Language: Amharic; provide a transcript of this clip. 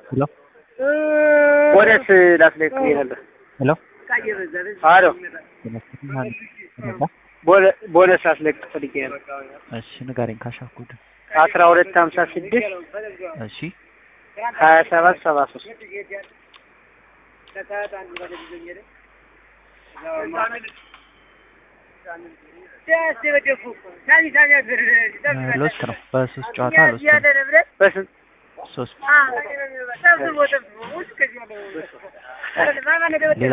Hello? ቦነስ ላስለቅ ነበር። ሄሎ አሎ ቦነስ ላስለቅ ፈልጌ ነበር። እሺ ንገረኝ። ካሻኩድ 1256 እሺ 2773 ሎስት ነው። በሶስት ጨዋታ ሎስት ነው። በስንት? ሶስት